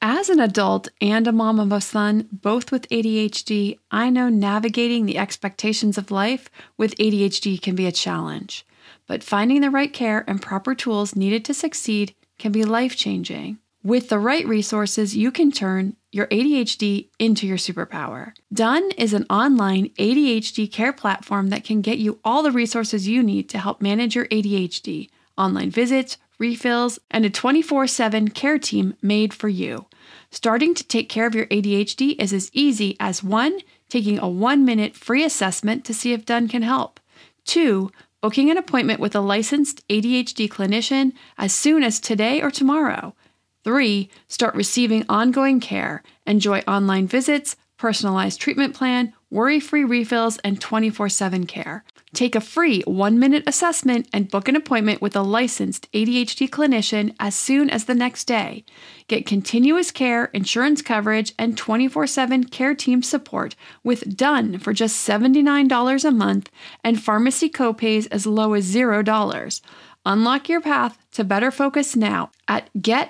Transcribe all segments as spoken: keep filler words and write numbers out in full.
As an adult and a mom of a son, both with A D H D, I know navigating the expectations of life with A D H D can be a challenge. But finding the right care and proper tools needed to succeed can be life-changing. With the right resources, you can turn your A D H D into your superpower. Done is an online A D H D care platform that can get you all the resources you need to help manage your A D H D, online visits, refills, and a twenty-four seven care team made for you. Starting to take care of your A D H D is as easy as one, taking a one-minute free assessment to see if Done can help. Two, booking an appointment with a licensed A D H D clinician as soon as today or tomorrow. Three, start receiving ongoing care. Enjoy online visits, personalized treatment plan, worry-free refills, and twenty-four seven care. Take a free one-minute assessment and book an appointment with a licensed A D H D clinician as soon as the next day. Get continuous care, insurance coverage, and twenty-four seven care team support with Done for just seventy-nine dollars a month and pharmacy copays as low as zero dollars. Unlock your path to better focus now at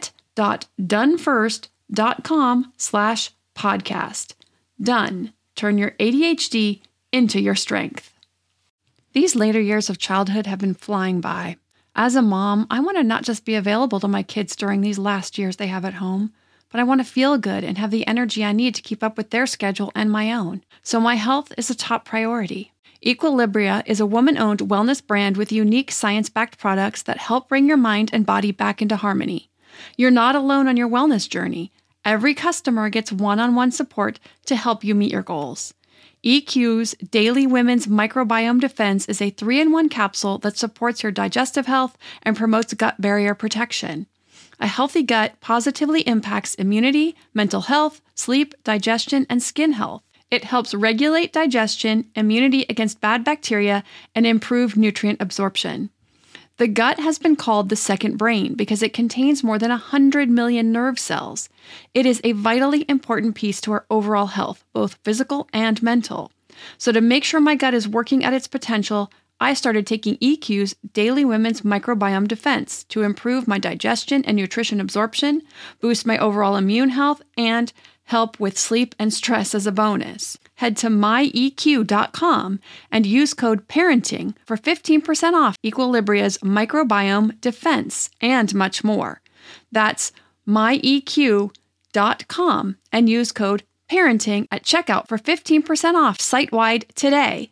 get.donefirst.com slash podcast. Done. Turn your A D H D into your strength. These later years of childhood have been flying by. As a mom, I want to not just be available to my kids during these last years they have at home, but I want to feel good and have the energy I need to keep up with their schedule and my own. So my health is a top priority. Equilibria is a woman-owned wellness brand with unique science-backed products that help bring your mind and body back into harmony. You're not alone on your wellness journey. Every customer gets one-on-one support to help you meet your goals. E Q's Daily Women's Microbiome Defense is a three in one capsule that supports your digestive health and promotes gut barrier protection. A healthy gut positively impacts immunity, mental health, sleep, digestion, and skin health. It helps regulate digestion, immunity against bad bacteria, and improve nutrient absorption. The gut has been called the second brain because it contains more than one hundred million nerve cells. It is a vitally important piece to our overall health, both physical and mental. So to make sure my gut is working at its potential, I started taking E Q's Daily Women's Microbiome Defense to improve my digestion and nutrition absorption, boost my overall immune health, and help with sleep and stress as a bonus. Head to my E Q dot com and use code PARENTING for fifteen percent off Equilibria's Microbiome Defense and much more. That's my E Q dot com and use code PARENTING at checkout for fifteen percent off site-wide today.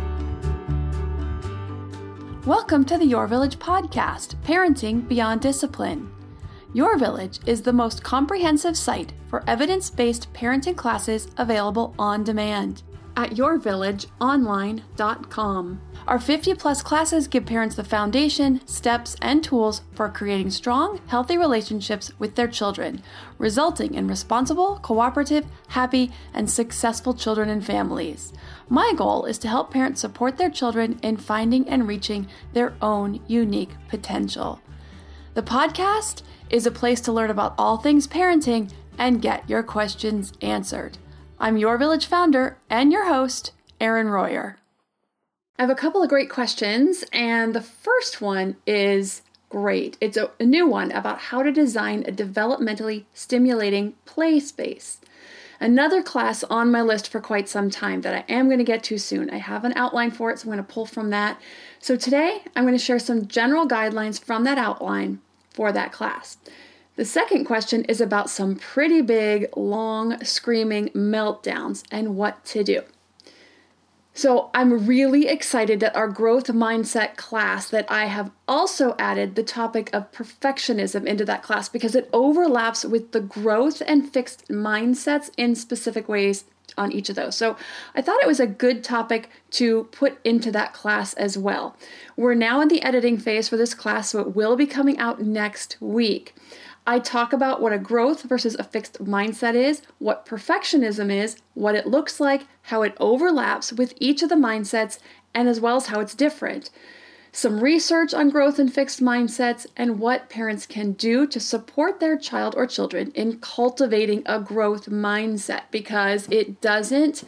Welcome to the Your Village podcast, Parenting Beyond Discipline. Your Village is the most comprehensive site for evidence-based parenting classes available on demand at your village online dot com. Our fifty plus classes give parents the foundation, steps, and tools for creating strong, healthy relationships with their children, resulting in responsible, cooperative, happy, and successful children and families. My goal is to help parents support their children in finding and reaching their own unique potential. The podcast is a place to learn about all things parenting and get your questions answered. I'm Your Village founder and your host, Erin Royer. I have a couple of great questions, and the first one is great. It's a, a new one about how to design a developmentally stimulating play space. Another class on my list for quite some time that I am going to get to soon. I have an outline for it, so I'm going to pull from that. So today, I'm going to share some general guidelines from that outline for that class. The second question is about some pretty big, long, screaming meltdowns and what to do. So I'm really excited that our growth mindset class, that I have also added the topic of perfectionism into that class because it overlaps with the growth and fixed mindsets in specific ways on each of those. So I thought it was a good topic to put into that class as well. We're now in the editing phase for this class, so it will be coming out next week. I talk about what a growth versus a fixed mindset is, what perfectionism is, what it looks like, how it overlaps with each of the mindsets, and as well as how it's different. Some research on growth and fixed mindsets, and what parents can do to support their child or children in cultivating a growth mindset, because it doesn't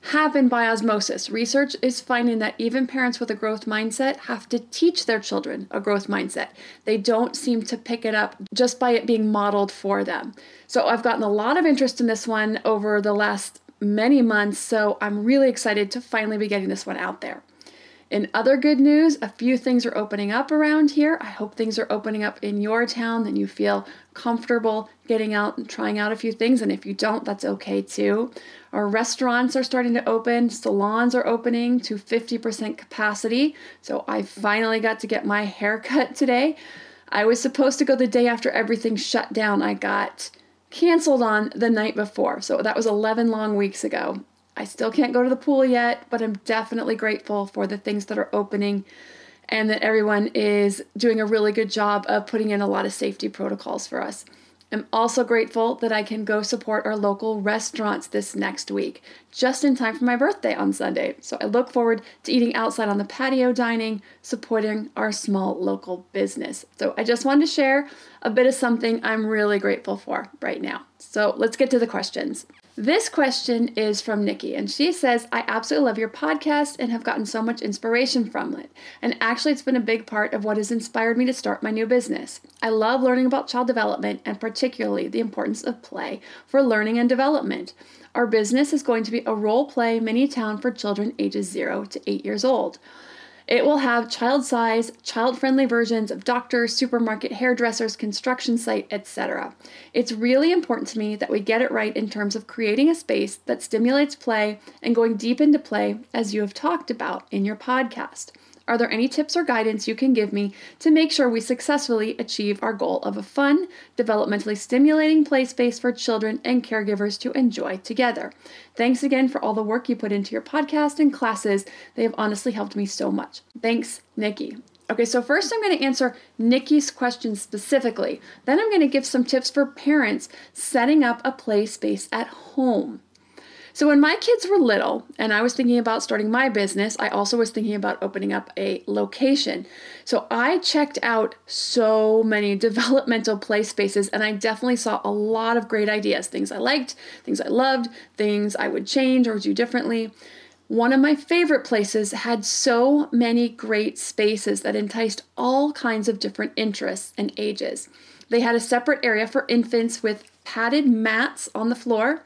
happen by osmosis. Research is finding that even parents with a growth mindset have to teach their children a growth mindset. They don't seem to pick it up just by it being modeled for them. So I've gotten a lot of interest in this one over the last many months, so I'm really excited to finally be getting this one out there. In other good news, a few things are opening up around here. I hope things are opening up in your town and you feel comfortable getting out and trying out a few things. And if you don't, that's okay too. Our restaurants are starting to open. Salons are opening to fifty percent capacity. So I finally got to get my hair cut today. I was supposed to go the day after everything shut down. I got canceled on the night before. So that was eleven long weeks ago. I still can't go to the pool yet, but I'm definitely grateful for the things that are opening and that everyone is doing a really good job of putting in a lot of safety protocols for us. I'm also grateful that I can go support our local restaurants this next week, just in time for my birthday on Sunday. So I look forward to eating outside on the patio dining, supporting our small local business. So I just wanted to share a bit of something I'm really grateful for right now. So let's get to the questions. This question is from Nikki, and she says, I absolutely love your podcast and have gotten so much inspiration from it. And actually, it's been a big part of what has inspired me to start my new business. I love learning about child development and particularly the importance of play for learning and development. Our business is going to be a role play mini town for children ages zero to eight years old. It will have child-size, child-friendly versions of doctors, supermarket, hairdressers, construction site, et cetera. It's really important to me that we get it right in terms of creating a space that stimulates play and going deep into play, as you have talked about in your podcast. Are there any tips or guidance you can give me to make sure we successfully achieve our goal of a fun, developmentally stimulating play space for children and caregivers to enjoy together? Thanks again for all the work you put into your podcast and classes. They have honestly helped me so much. Thanks, Nikki. Okay, so first I'm going to answer Nikki's question specifically. Then I'm going to give some tips for parents setting up a play space at home. So when my kids were little and I was thinking about starting my business, I also was thinking about opening up a location. So I checked out so many developmental play spaces and I definitely saw a lot of great ideas, things I liked, things I loved, things I would change or do differently. One of my favorite places had so many great spaces that enticed all kinds of different interests and ages. They had a separate area for infants with padded mats on the floor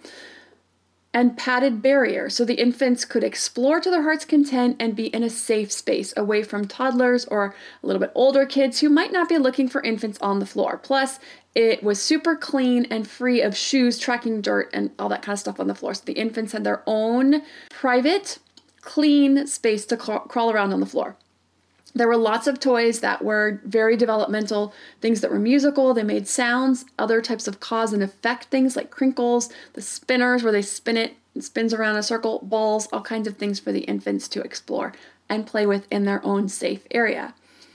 and padded barrier so the infants could explore to their heart's content and be in a safe space away from toddlers or a little bit older kids who might not be looking for infants on the floor. Plus, it was super clean and free of shoes, tracking dirt, and all that kind of stuff on the floor. So the infants had their own private, clean space to crawl around on the floor. There were lots of toys that were very developmental, things that were musical, they made sounds, other types of cause and effect things like crinkles, the spinners where they spin it, it spins around a circle, balls, all kinds of things for the infants to explore and play with in their own safe area.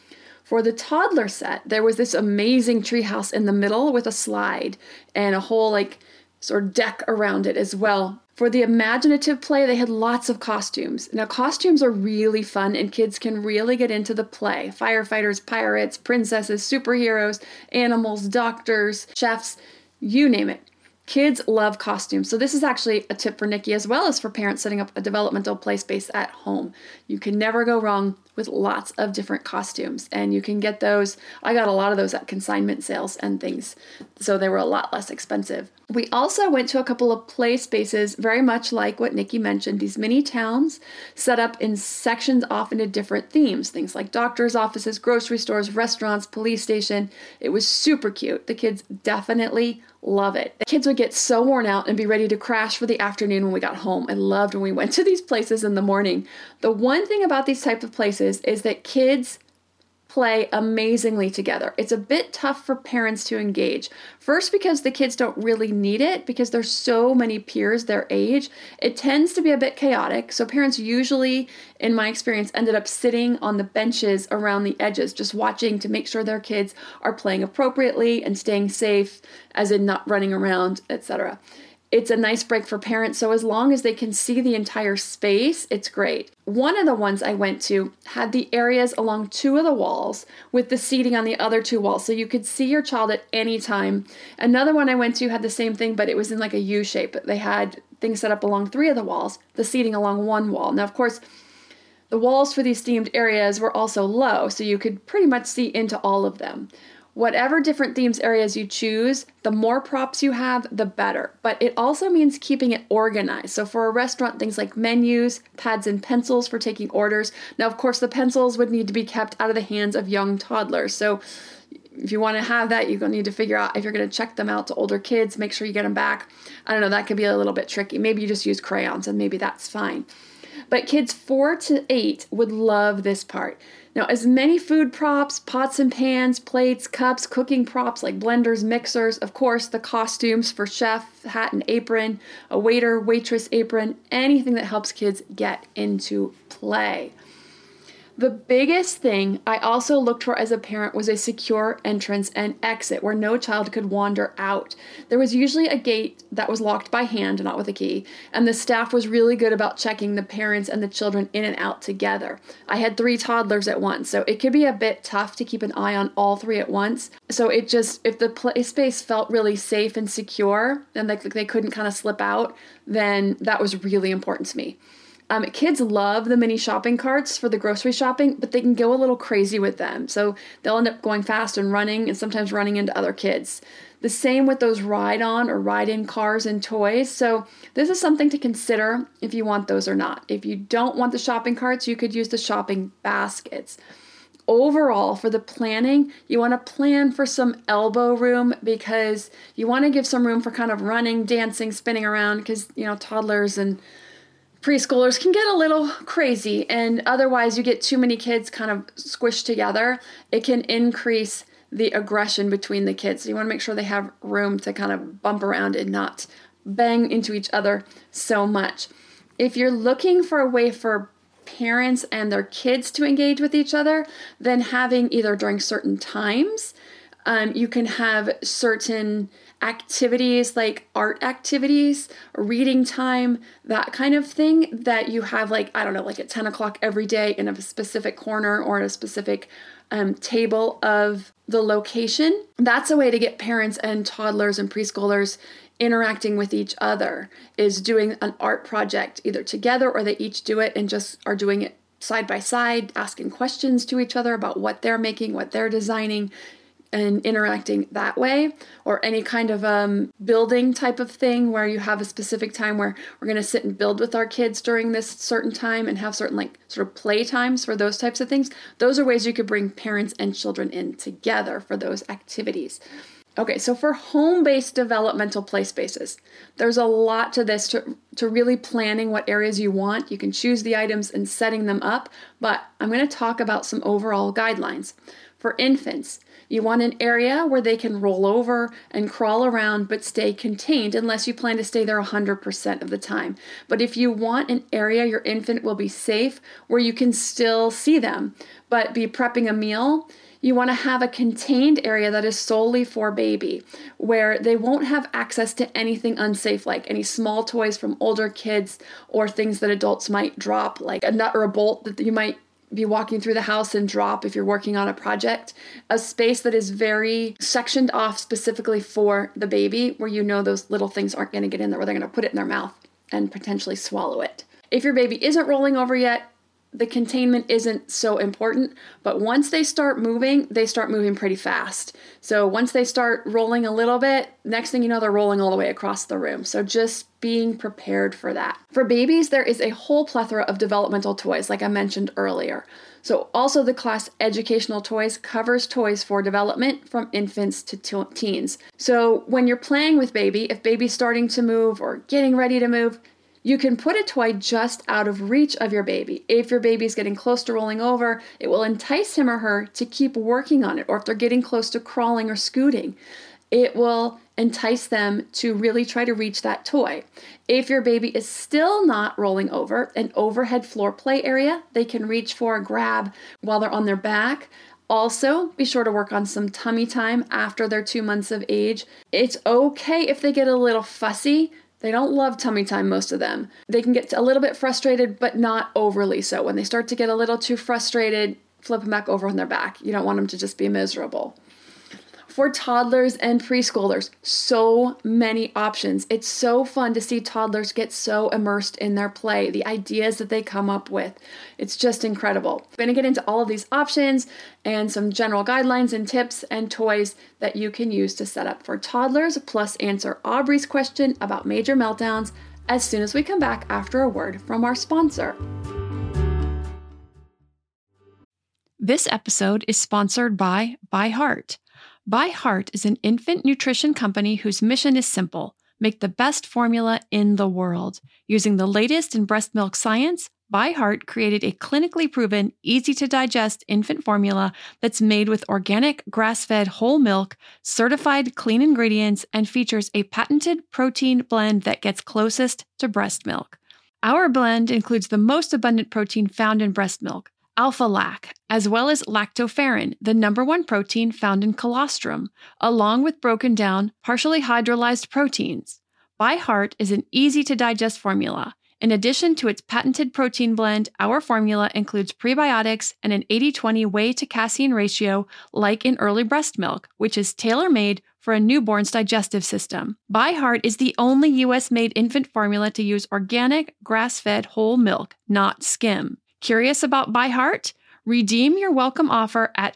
For the toddler set, there was this amazing treehouse in the middle with a slide and a whole like sort of deck around it as well. For the imaginative play, they had lots of costumes. Now, costumes are really fun and kids can really get into the play. Firefighters, pirates, princesses, superheroes, animals, doctors, chefs, you name it. Kids love costumes. So this is actually a tip for Nikki as well as for parents setting up a developmental play space at home. You can never go wrong with lots of different costumes and you can get those. I got a lot of those at consignment sales and things, so they were a lot less expensive. We also went to a couple of play spaces very much like what Nikki mentioned, these mini towns set up in sections off into different themes, things like doctors' offices, grocery stores, restaurants, police station. It was super cute. The kids definitely love it. The kids would get so worn out and be ready to crash for the afternoon when we got home. I loved when we went to these places in the morning. The one thing about these type of places is that kids play amazingly together. It's a bit tough for parents to engage. First, because the kids don't really need it because there's so many peers their age. It tends to be a bit chaotic. So parents usually, in my experience, ended up sitting on the benches around the edges, just watching to make sure their kids are playing appropriately and staying safe, as in not running around, et cetera. It's a nice break for parents, so as long as they can see the entire space, it's great. one of the ones I went to had the areas along two of the walls with the seating on the other two walls, so you could see your child at any time. Another one I went to had the same thing, but it was in like a U shape. They had things set up along three of the walls, the seating along one wall. Now, of course, the walls for these themed areas were also low, so you could pretty much see into all of them. Whatever different themes areas you choose, the more props you have, the better. But it also means keeping it organized. So for a restaurant, things like menus, pads and pencils for taking orders. Now, of course, the pencils would need to be kept out of the hands of young toddlers. So if you want to have that, you're going to need to figure out if you're going to check them out to older kids, make sure you get them back. I don't know, that could be a little bit tricky. Maybe you just use crayons and maybe that's fine. But kids four to eight would love this part. Now, as many food props, pots and pans, plates, cups, cooking props like blenders, mixers, of course, the costumes for chef, hat and apron, a waiter, waitress apron, anything that helps kids get into play. The biggest thing I also looked for as a parent was a secure entrance and exit where no child could wander out. There was usually a gate that was locked by hand, not with a key, and the staff was really good about checking the parents and the children in and out together. I had three toddlers at once, so it could be a bit tough to keep an eye on all three at once. So it just, if the play space felt really safe and secure and like they couldn't kind of slip out, then that was really important to me. Um, kids love the mini shopping carts for the grocery shopping, but they can go a little crazy with them. So they'll end up going fast and running and sometimes running into other kids. The same with those ride-on or ride-in cars and toys. So this is something to consider if you want those or not. If you don't want the shopping carts, you could use the shopping baskets. Overall, for the planning, you want to plan for some elbow room because you want to give some room for kind of running, dancing, spinning around because, you know, toddlers and preschoolers can get a little crazy, and otherwise you get too many kids kind of squished together. It can increase the aggression between the kids. So you want to make sure they have room to kind of bump around and not bang into each other so much. If you're looking for a way for parents and their kids to engage with each other, then having either during certain times, um, you can have certain activities like art activities, reading time, that kind of thing that you have like, I don't know, like at ten o'clock every day in a specific corner or in a specific um, table of the location. That's a way to get parents and toddlers and preschoolers interacting with each other, is doing an art project either together or they each do it and just are doing it side by side, asking questions to each other about what they're making, what they're designing, and interacting that way. Or any kind of um, building type of thing where you have a specific time where we're going to sit and build with our kids during this certain time and have certain like sort of play times for those types of things. Those are ways you could bring parents and children in together for those activities. Okay, so for home-based developmental play spaces, there's a lot to this, to, to really planning what areas you want. You can choose the items and setting them up, but I'm going to talk about some overall guidelines. For infants, you want an area where they can roll over and crawl around but stay contained unless you plan to stay there one hundred percent of the time. But if you want an area your infant will be safe, where you can still see them but be prepping a meal, you want to have a contained area that is solely for baby, where they won't have access to anything unsafe, like any small toys from older kids or things that adults might drop, like a nut or a bolt that you might be walking through the house and drop if you're working on a project. A space that is very sectioned off specifically for the baby, where you know those little things aren't going to get in there, where they're going to put it in their mouth and potentially swallow it. If your baby isn't rolling over yet, the containment isn't so important, but once they start moving, they start moving pretty fast. So once they start rolling a little bit, next thing you know, they're rolling all the way across the room. So just being prepared for that. For babies, there is a whole plethora of developmental toys, like I mentioned earlier. So also the class Educational Toys covers toys for development from infants to teens. So when you're playing with baby, if baby's starting to move or getting ready to move, you can put a toy just out of reach of your baby. If your baby's getting close to rolling over, it will entice him or her to keep working on it. Or if they're getting close to crawling or scooting, it will entice them to really try to reach that toy. If your baby is still not rolling over, an overhead floor play area they can reach for a grab while they're on their back. Also, be sure to work on some tummy time after they're two months of age. It's okay if they get a little fussy. They don't love tummy time, most of them. They can get a little bit frustrated, but not overly so. When they start to get a little too frustrated, flip them back over on their back. You don't want them to just be miserable. For toddlers and preschoolers, so many options. It's so fun to see toddlers get so immersed in their play, the ideas that they come up with. It's just incredible. I'm going to get into all of these options and some general guidelines and tips and toys that you can use to set up for toddlers, plus answer Aubrey's question about major meltdowns as soon as we come back after a word from our sponsor. This episode is sponsored by ByHeart. ByHeart is an infant nutrition company whose mission is simple: make the best formula in the world. Using the latest in breast milk science, ByHeart created a clinically proven, easy-to-digest infant formula that's made with organic, grass-fed whole milk, certified clean ingredients, and features a patented protein blend that gets closest to breast milk. Our blend includes the most abundant protein found in breast milk, alpha-lac, as well as lactoferrin, the number one protein found in colostrum, along with broken down, partially hydrolyzed proteins. ByHeart is an easy-to-digest formula. In addition to its patented protein blend, our formula includes prebiotics and an eighty twenty whey to casein ratio like in early breast milk, which is tailor-made for a newborn's digestive system. ByHeart is the only U S-made infant formula to use organic, grass-fed whole milk, not skim. Curious about ByHeart? Redeem your welcome offer at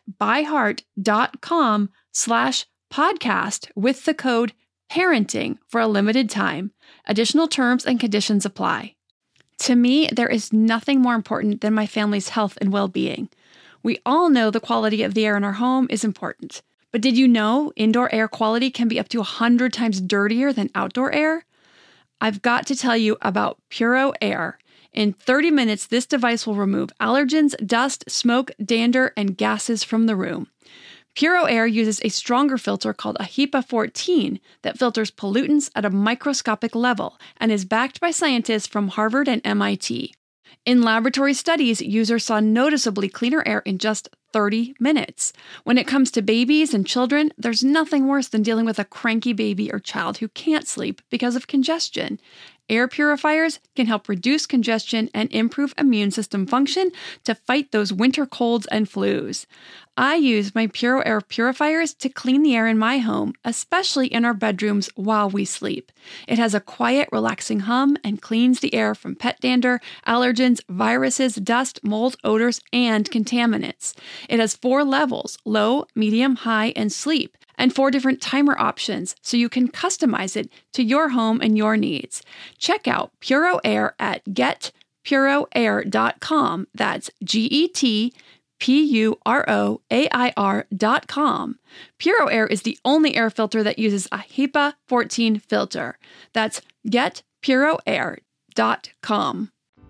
byheart.com slash podcast with the code parenting for a limited time. Additional terms and conditions apply. To me, there is nothing more important than my family's health and well-being. We all know the quality of the air in our home is important. But did you know indoor air quality can be up to one hundred times dirtier than outdoor air? I've got to tell you about Puro Air. In thirty minutes, this device will remove allergens, dust, smoke, dander, and gases from the room. Puro Air uses a stronger filter called a HEPA fourteen that filters pollutants at a microscopic level and is backed by scientists from Harvard and M I T. In laboratory studies, users saw noticeably cleaner air in just thirty minutes. When it comes to babies and children, there's nothing worse than dealing with a cranky baby or child who can't sleep because of congestion. Air purifiers can help reduce congestion and improve immune system function to fight those winter colds and flus. I use my Puro Air purifiers to clean the air in my home, especially in our bedrooms while we sleep. It has a quiet, relaxing hum and cleans the air from pet dander, allergens, viruses, dust, mold, odors, and contaminants. It has four levels: low, medium, high, and sleep, and four different timer options, so you can customize it to your home and your needs. Check out Puro Air at get puro air dot com. That's G E T P U R O A I R dot com. Puro Air is the only air filter that uses a HEPA fourteen filter. That's get puro air dot com.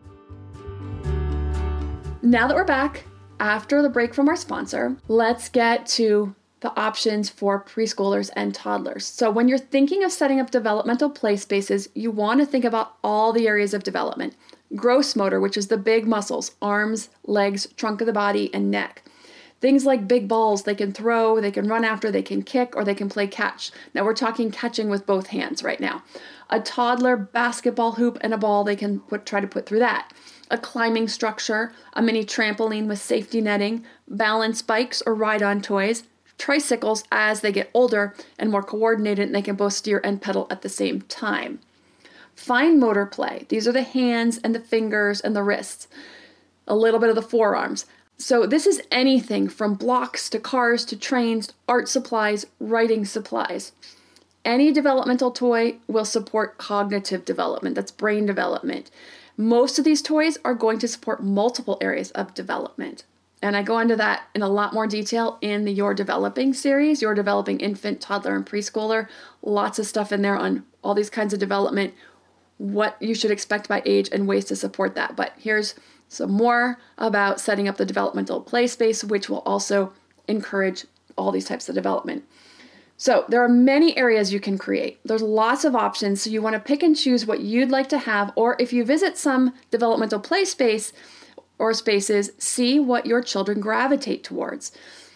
Now that we're back, after the break from our sponsor, let's get to the options for preschoolers and toddlers. So when you're thinking of setting up developmental play spaces, you want to think about all the areas of development. Gross motor, which is the big muscles, arms, legs, trunk of the body, and neck. Things like big balls, they can throw, they can run after, they can kick, or they can play catch. Now we're talking catching with both hands right now. A toddler basketball hoop and a ball, they can put, try to put through that. A climbing structure, a mini trampoline with safety netting, balance bikes or ride-on toys, tricycles as they get older and more coordinated, and they can both steer and pedal at the same time. Fine motor play. These are the hands and the fingers and the wrists. A little bit of the forearms. So this is anything from blocks to cars to trains, art supplies, writing supplies. Any developmental toy will support cognitive development. That's brain development. Most of these toys are going to support multiple areas of development. And I go into that in a lot more detail in the You're Developing series, You're Developing Infant, Toddler, and Preschooler. Lots of stuff in there on all these kinds of development, what you should expect by age, and ways to support that. But here's some more about setting up the developmental play space, which will also encourage all these types of development. So there are many areas you can create. There's lots of options, so you want to pick and choose what you'd like to have, or if you visit some developmental play space or spaces, see what your children gravitate towards.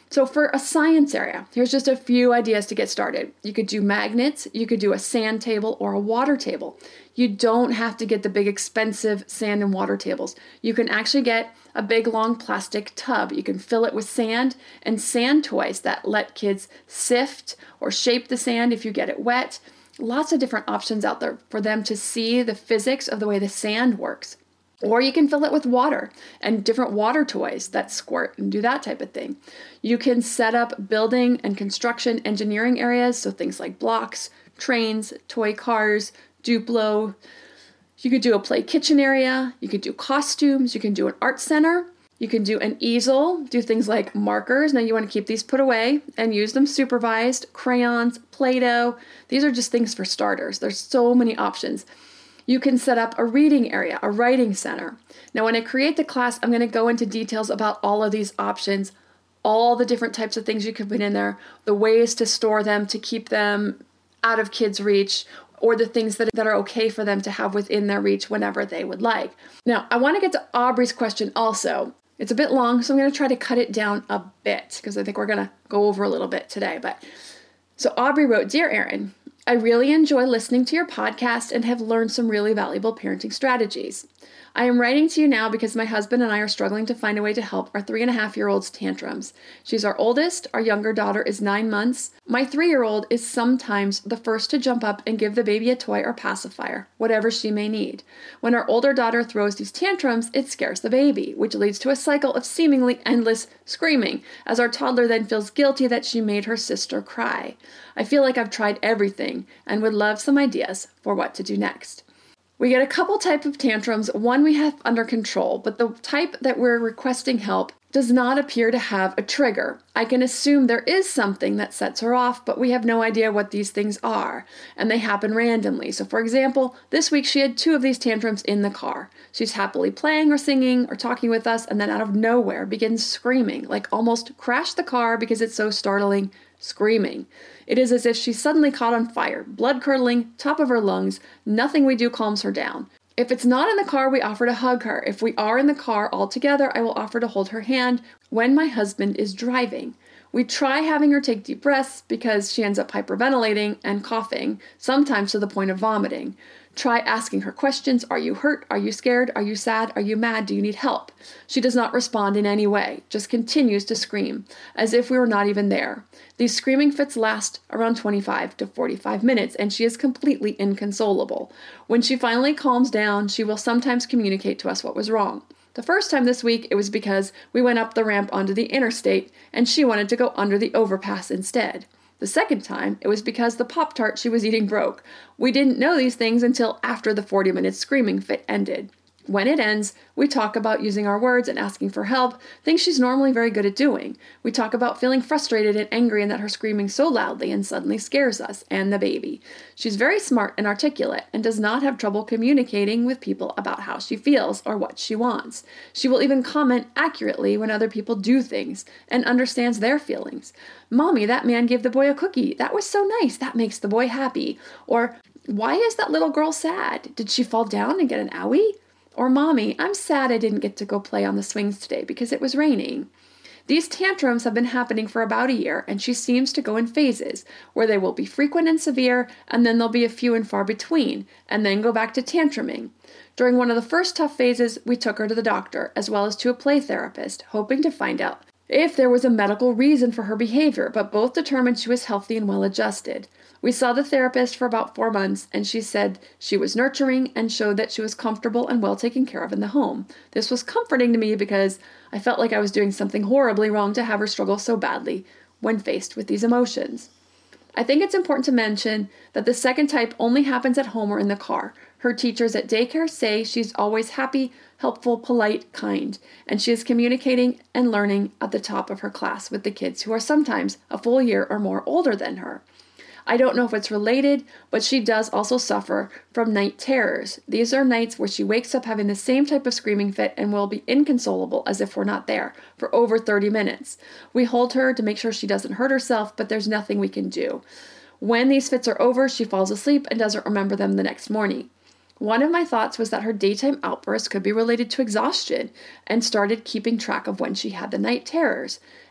So for a science area, here's just a few ideas to get started. You could do magnets, you could do a sand table or a water table. You don't have to get the big expensive sand and water tables. You can actually get a big long plastic tub. You can fill it with sand and sand toys that let kids sift or shape the sand if you get it wet. Lots of different options out there for them to see the physics of the way the sand works. Or you can fill it with water and different water toys that squirt and do that type of thing. You can set up building and construction engineering areas, so things like blocks, trains, toy cars, Duplo. You could do a play kitchen area. You could do costumes. You can do an art center. You can do an easel, do things like markers. Now you want to keep these put away and use them supervised. Crayons, Play-Doh. These are just things for starters. There's so many options. You can set up a reading area, a writing center. Now when I create the class, I'm going to go into details about all of these options, all the different types of things you can put in there, the ways to store them, to keep them out of kids' reach, or the things that, that are okay for them to have within their reach whenever they would like. Now, I want to get to Aubrey's question also. It's a bit long, so I'm going to try to cut it down a bit because I think we're going to go over a little bit today. But so Aubrey wrote, "Dear Erin, I really enjoy listening to your podcast and have learned some really valuable parenting strategies. I am writing to you now because my husband and I are struggling to find a way to help our three and a half year old's tantrums. She's our oldest, our younger daughter is nine months. My three-year-old is sometimes the first to jump up and give the baby a toy or pacifier, whatever she may need. When our older daughter throws these tantrums, it scares the baby, which leads to a cycle of seemingly endless screaming, as our toddler then feels guilty that she made her sister cry. I feel like I've tried everything and would love some ideas for what to do next." We get a couple type of tantrums. One we have under control, but the type that we're requesting help does not appear to have a trigger. I can assume there is something that sets her off, but we have no idea what these things are, and they happen randomly. So for example, this week she had two of these tantrums in the car. She's happily playing or singing or talking with us, and then out of nowhere begins screaming, like almost crashed the car because it's so startling, screaming. It is as if she's suddenly caught on fire, blood curdling, top of her lungs. Nothing we do calms her down. If it's not in the car, we offer to hug her. If we are in the car all together, I will offer to hold her hand when my husband is driving. We try having her take deep breaths because she ends up hyperventilating and coughing, sometimes to the point of vomiting. Try asking her questions. Are you hurt? Are you scared? Are you sad? Are you mad? Do you need help? She does not respond in any way, just continues to scream, as if we were not even there. These screaming fits last around twenty-five to forty-five minutes, and she is completely inconsolable. When she finally calms down, she will sometimes communicate to us what was wrong. The first time this week, it was because we went up the ramp onto the interstate, and she wanted to go under the overpass instead. The second time, it was because the Pop-Tart she was eating broke. We didn't know these things until after the forty-minute screaming fit ended. When it ends, we talk about using our words and asking for help, things she's normally very good at doing. We talk about feeling frustrated and angry and that her screaming so loudly and suddenly scares us and the baby. She's very smart and articulate and does not have trouble communicating with people about how she feels or what she wants. She will even comment accurately when other people do things and understands their feelings. "Mommy, that man gave the boy a cookie. That was so nice. That makes the boy happy." Or, "Why is that little girl sad? Did she fall down and get an owie?" Or, "Mommy, I'm sad I didn't get to go play on the swings today because it was raining." These tantrums have been happening for about a year, and she seems to go in phases, where they will be frequent and severe, and then there'll be a few and far between, and then go back to tantruming. During one of the first tough phases, we took her to the doctor, as well as to a play therapist, hoping to find out if there was a medical reason for her behavior, but both determined she was healthy and well-adjusted. We saw the therapist for about four months, and she said she was nurturing and showed that she was comfortable and well taken care of in the home. This was comforting to me because I felt like I was doing something horribly wrong to have her struggle so badly when faced with these emotions. I think it's important to mention that the second type only happens at home or in the car. Her teachers at daycare say she's always happy, helpful, polite, kind, and she is communicating and learning at the top of her class with the kids who are sometimes a full year or more older than her. I don't know if it's related, but she does also suffer from night terrors. These are nights where she wakes up having the same type of screaming fit and will be inconsolable as if we're not there for over thirty minutes. We hold her to make sure she doesn't hurt herself, but there's nothing we can do. When these fits are over, she falls asleep and doesn't remember them the next morning. One of my thoughts was that her daytime outbursts could be related to exhaustion and started keeping track of when she had the night terrors.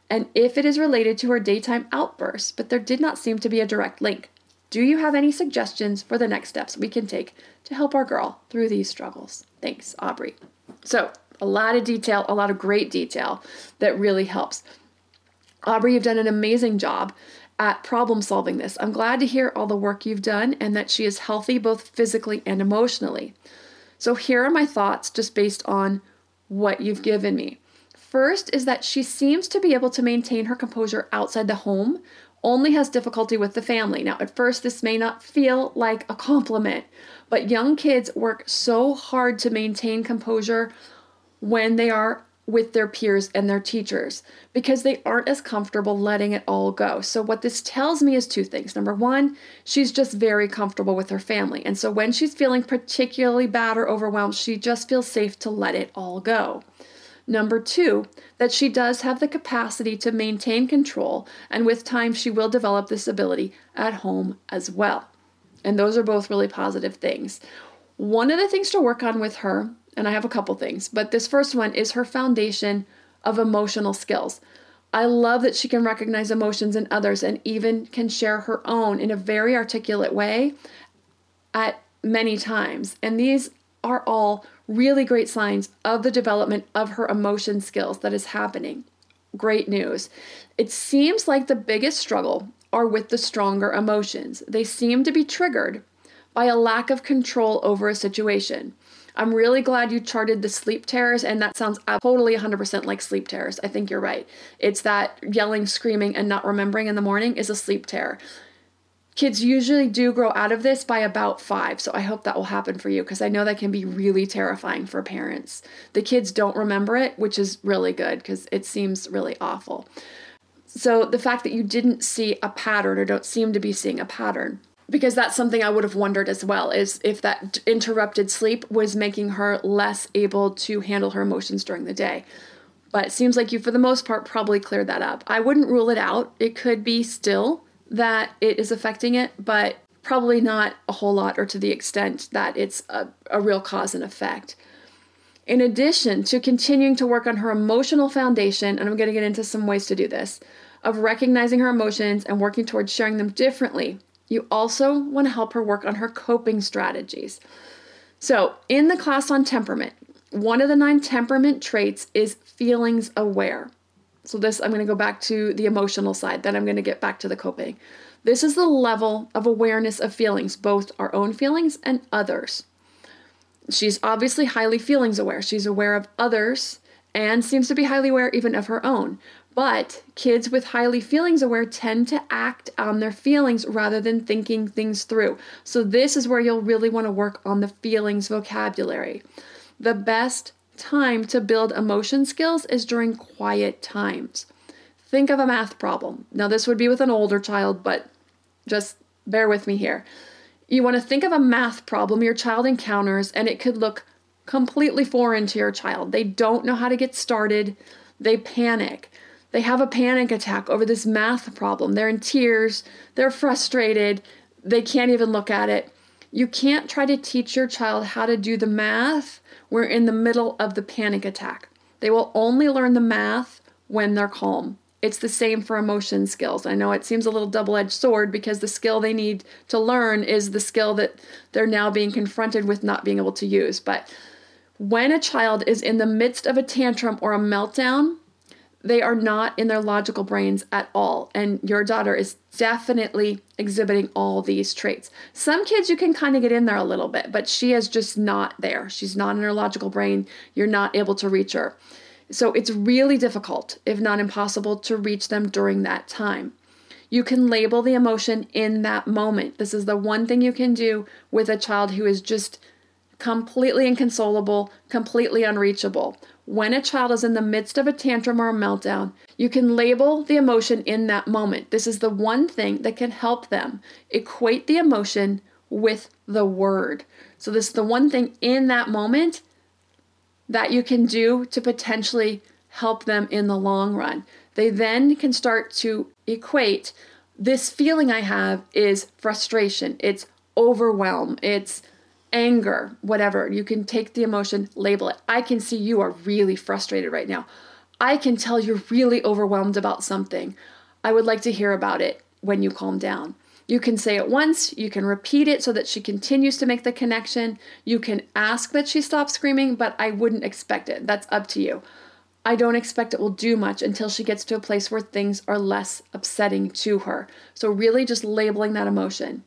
and if it is related to her daytime outbursts, but there did not seem to be a direct link. Do you have any suggestions for the next steps we can take to help our girl through these struggles? Thanks, Aubrey. So a lot of detail, a lot of great detail that really helps. Aubrey, you've done an amazing job at problem solving this. I'm glad to hear all the work you've done and that she is healthy both physically and emotionally. So here are my thoughts just based on what you've given me. First is that she seems to be able to maintain her composure outside the home, only has difficulty with the family. Now, at first, this may not feel like a compliment, but young kids work so hard to maintain composure when they are with their peers and their teachers because they aren't as comfortable letting it all go. So what this tells me is two things. Number one, she's just very comfortable with her family. And so when she's feeling particularly bad or overwhelmed, she just feels safe to let it all go. Number two, that she does have the capacity to maintain control, and with time she will develop this ability at home as well. And those are both really positive things. One of the things to work on with her, and I have a couple things, but this first one is her foundation of emotional skills. I love that she can recognize emotions in others and even can share her own in a very articulate way at many times. And these are all really great signs of the development of her emotion skills that is happening. Great news. It seems like the biggest struggle are with the stronger emotions. They seem to be triggered by a lack of control over a situation. I'm really glad you charted the sleep terrors, and that sounds totally one hundred percent like sleep terrors. I think you're right. It's that yelling, screaming, and not remembering in the morning is a sleep terror. Kids usually do grow out of this by about five, so I hope that will happen for you because I know that can be really terrifying for parents. The kids don't remember it, which is really good because it seems really awful. So the fact that you didn't see a pattern or don't seem to be seeing a pattern, because that's something I would have wondered as well, is if that interrupted sleep was making her less able to handle her emotions during the day. But it seems like you, for the most part, probably cleared that up. I wouldn't rule it out. It could be still that it is affecting it, but probably not a whole lot or to the extent that it's a, a real cause and effect. In addition to continuing to work on her emotional foundation, and I'm going to get into some ways to do this, of recognizing her emotions and working towards sharing them differently, you also want to help her work on her coping strategies. So in the class on temperament, one of the nine temperament traits is feelings aware. So this, I'm going to go back to the emotional side, then I'm going to get back to the coping. This is the level of awareness of feelings, both our own feelings and others. She's obviously highly feelings aware. She's aware of others and seems to be highly aware even of her own. But kids with highly feelings aware tend to act on their feelings rather than thinking things through. So this is where you'll really want to work on the feelings vocabulary. The best time to build emotion skills is during quiet times. Think of a math problem. Now this would be with an older child, but just bear with me here. You want to think of a math problem your child encounters, and it could look completely foreign to your child. They don't know how to get started. They panic. They have a panic attack over this math problem. They're in tears. They're frustrated. They can't even look at it. You can't try to teach your child how to do the math. We're in the middle of the panic attack. They will only learn the math when they're calm. It's the same for emotion skills. I know it seems a little double-edged sword because the skill they need to learn is the skill that they're now being confronted with not being able to use. But when a child is in the midst of a tantrum or a meltdown, they are not in their logical brains at all. And your daughter is definitely exhibiting all these traits. Some kids you can kind of get in there a little bit, but she is just not there. She's not in her logical brain. You're not able to reach her. So it's really difficult, if not impossible, to reach them during that time. You can label the emotion in that moment. This is the one thing you can do with a child who is just completely inconsolable, completely unreachable. When a child is in the midst of a tantrum or a meltdown, you can label the emotion in that moment. This is the one thing that can help them equate the emotion with the word. So this is the one thing in that moment that you can do to potentially help them in the long run. They then can start to equate, this feeling I have is frustration, it's overwhelm, it's anger, whatever. You can take the emotion, label it. I can see you are really frustrated right now. I can tell you're really overwhelmed about something. I would like to hear about it when you calm down. You can say it once, you can repeat it so that she continues to make the connection. You can ask that she stop screaming, but I wouldn't expect it. That's up to you. I don't expect it will do much until she gets to a place where things are less upsetting to her. So really just labeling that emotion.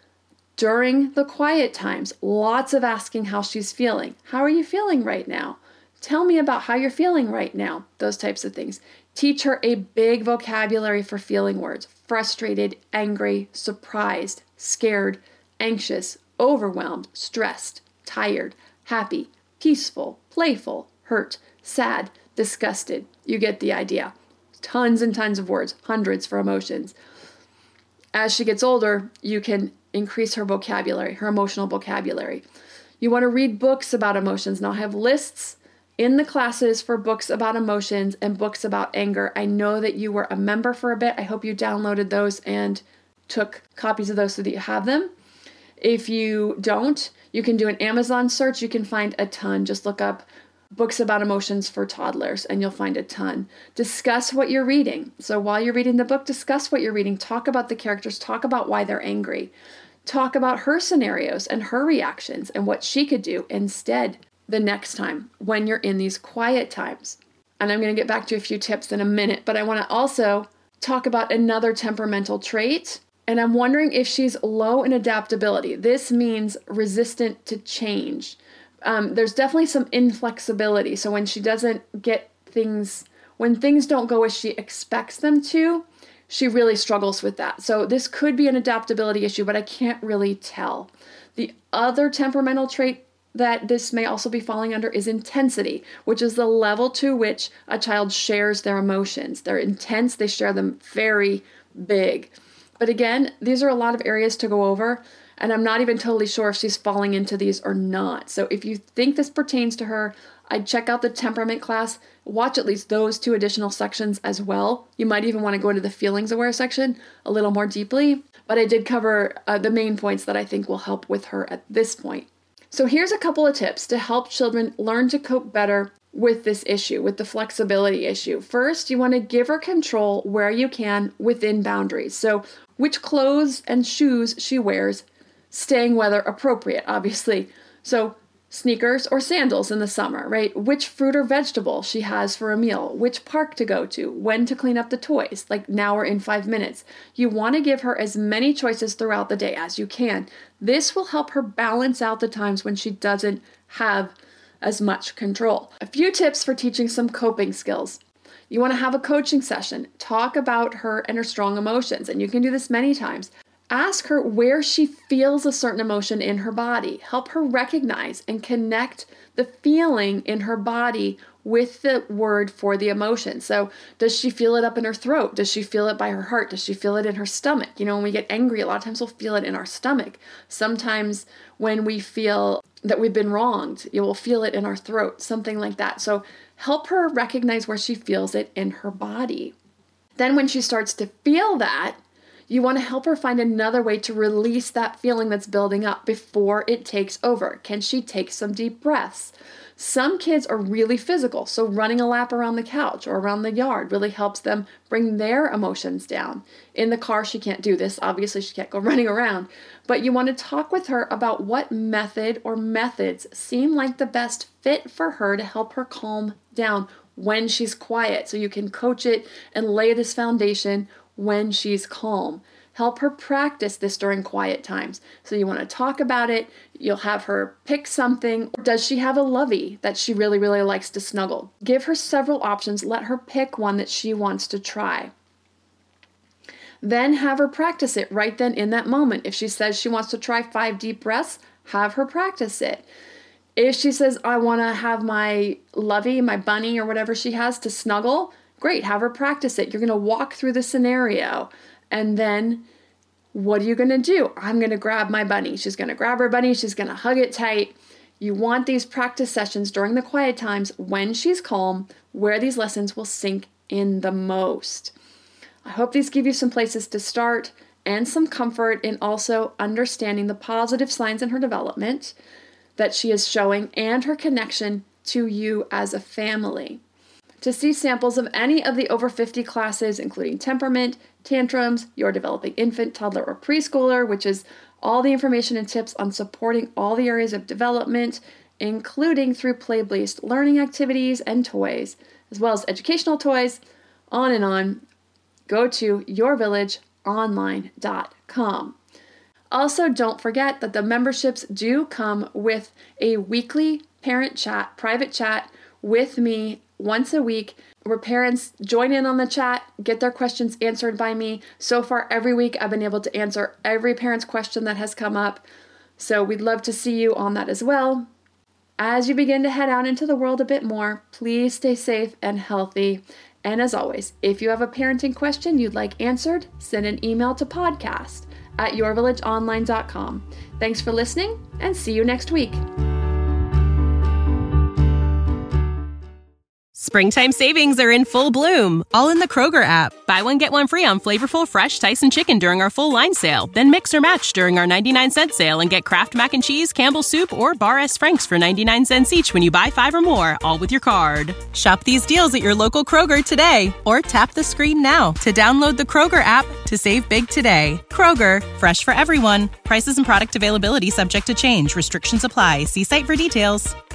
During the quiet times, lots of asking how she's feeling. How are you feeling right now? Tell me about how you're feeling right now. Those types of things. Teach her a big vocabulary for feeling words. Frustrated, angry, surprised, scared, anxious, overwhelmed, stressed, tired, happy, peaceful, playful, hurt, sad, disgusted. You get the idea. Tons and tons of words, hundreds for emotions. As she gets older, you can increase her vocabulary, her emotional vocabulary. You want to read books about emotions. Now I have lists in the classes for books about emotions and books about anger. I know that you were a member for a bit. I hope you downloaded those and took copies of those so that you have them. If you don't, you can do an Amazon search. You can find a ton. Just look up books about emotions for toddlers and you'll find a ton. Discuss what you're reading. So while you're reading the book, discuss what you're reading. Talk about the characters. Talk about why they're angry. Talk about her scenarios and her reactions and what she could do instead the next time when you're in these quiet times. And I'm going to get back to a few tips in a minute, but I want to also talk about another temperamental trait. And I'm wondering if she's low in adaptability. This means resistant to change. Um, there's definitely some inflexibility. So when she doesn't get things, when things don't go as she expects them to, she really struggles with that. So this could be an adaptability issue, but I can't really tell. The other temperamental trait that this may also be falling under is intensity, which is the level to which a child shares their emotions. They're intense, they share them very big. But again, these are a lot of areas to go over, and I'm not even totally sure if she's falling into these or not. So if you think this pertains to her, I'd check out the temperament class, watch at least those two additional sections as well. You might even want to go into the feelings aware section a little more deeply, but I did cover uh, the main points that I think will help with her at this point. So here's a couple of tips to help children learn to cope better with this issue, with the flexibility issue. First, you want to give her control where you can within boundaries. So which clothes and shoes she wears, staying weather appropriate, obviously. So sneakers or sandals in the summer, right? Which fruit or vegetable she has for a meal, which park to go to, when to clean up the toys, like now or in five minutes. You want to give her as many choices throughout the day as you can. This will help her balance out the times when she doesn't have as much control. A few tips for teaching some coping skills. You want to have a coaching session. Talk about her and her strong emotions, and you can do this many times. Ask her where she feels a certain emotion in her body. Help her recognize and connect the feeling in her body with the word for the emotion. So does she feel it up in her throat? Does she feel it by her heart? Does she feel it in her stomach? You know, when we get angry, a lot of times we'll feel it in our stomach. Sometimes when we feel that we've been wronged, you will feel it in our throat, something like that. So help her recognize where she feels it in her body. Then when she starts to feel that, you want to help her find another way to release that feeling that's building up before it takes over. Can she take some deep breaths? Some kids are really physical, so running a lap around the couch or around the yard really helps them bring their emotions down. In the car, she can't do this. Obviously, she can't go running around. But you want to talk with her about what method or methods seem like the best fit for her to help her calm down when she's quiet. So you can coach it and lay this foundation when she's calm. Help her practice this during quiet times. So you want to talk about it. You'll have her pick something. Does she have a lovey that she really, really likes to snuggle? Give her several options. Let her pick one that she wants to try. Then have her practice it right then in that moment. If she says she wants to try five deep breaths, have her practice it. If she says, I want to have my lovey, my bunny, or whatever she has to snuggle, great, have her practice it. You're going to walk through the scenario. And then what are you going to do? I'm going to grab my bunny. She's going to grab her bunny. She's going to hug it tight. You want these practice sessions during the quiet times when she's calm, where these lessons will sink in the most. I hope these give you some places to start and some comfort in also understanding the positive signs in her development that she is showing and her connection to you as a family. to see samples of any of the over fifty classes, including temperament, tantrums, your developing infant, toddler, or preschooler, which is all the information and tips on supporting all the areas of development, including through play-based learning activities and toys, as well as educational toys, on and on, go to your village online dot com. Also, don't forget that the memberships do come with a weekly parent chat, private chat with me once a week, where parents join in on the chat, get their questions answered by me. So far, every week, I've been able to answer every parent's question that has come up. So we'd love to see you on that as well. As you begin to head out into the world a bit more, please stay safe and healthy. And as always, if you have a parenting question you'd like answered, send an email to podcast at your village online dot com. Thanks for listening, and see you next week. Springtime savings are in full bloom, all in the Kroger app. Buy one, get one free on flavorful, fresh Tyson chicken during our full line sale. Then mix or match during our ninety-nine cent sale and get Kraft Mac and Cheese, Campbell's Soup, or Bar S. Frank's for ninety-nine cents each when you buy five or more, all with your card. Shop these deals at your local Kroger today, or tap the screen now to download the Kroger app to save big today. Kroger, fresh for everyone. Prices and product availability subject to change. Restrictions apply. See site for details.